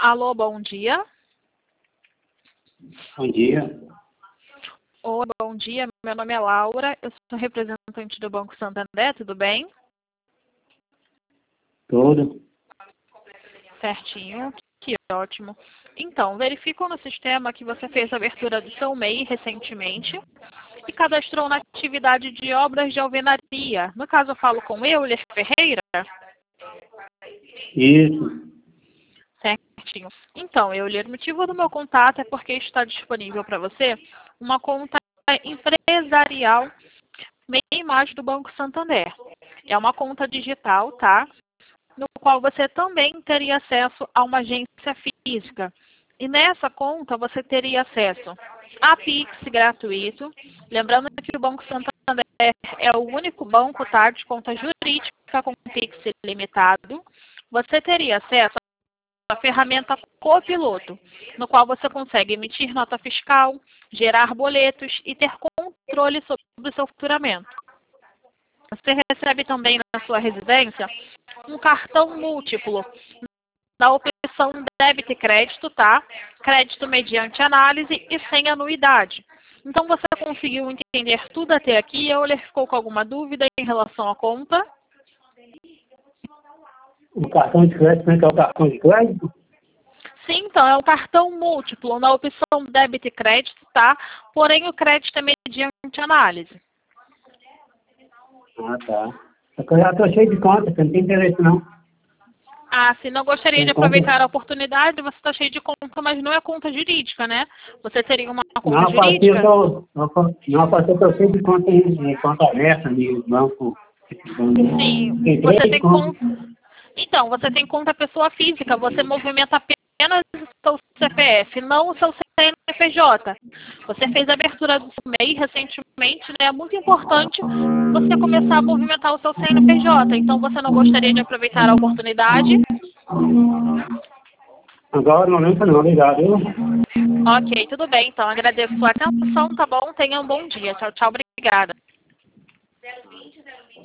Alô, bom dia. Bom dia. Oi, bom dia. Meu nome é Laura, eu sou representante do Banco Santander, tudo bem? Tudo. Certinho, que ótimo. Então, verifico no sistema que você fez a abertura do seu MEI recentemente e cadastrou na atividade de obras de alvenaria. No caso, eu falo com Euler Ferreira? Isso. Certinho. Então, Euler, o motivo do meu contato é porque está disponível para você uma conta empresarial MEI Mais do Banco Santander. É uma conta digital, tá? No qual você também teria acesso a uma agência física. E nessa conta você teria acesso a Pix gratuito. Lembrando que o Banco Santander é o único banco, tá, de conta jurídica com Pix ilimitado. Você teria acesso à ferramenta Copiloto, no qual você consegue emitir nota fiscal, gerar boletos e ter controle sobre o seu faturamento. Você recebe também na sua residência um cartão múltiplo na opção débito e crédito, tá? Crédito mediante análise e sem anuidade. Então você conseguiu entender tudo até aqui? Euler ficou com alguma dúvida em relação à conta? O cartão de crédito, como é que é o cartão de crédito? Sim, então é um cartão múltiplo na opção débito e crédito, tá? Porém o crédito é mediante análise. Ah, tá. Só que eu já estou cheio de conta, você não tem interesse não. Ah, se não gostaria Tem de conta? aproveitar a oportunidade, você está cheio de conta, mas não é conta jurídica, né? Você teria uma conta Não, jurídica? eu estou cheio de conta em conta aberta, de banco. Sim, Tem você três tem contas. conta. Então, você tem conta pessoa física, você movimenta apenas o seu CPF, não o seu CNPJ. Você fez a abertura do seu MEI recentemente, né? É muito importante você começar a movimentar o seu CNPJ. Então, você não gostaria de aproveitar a oportunidade? Agora no momento não, obrigado. Viu? Ok, tudo bem. Então, agradeço a sua atenção, tá bom? Tenha um bom dia. Tchau, tchau. Obrigada.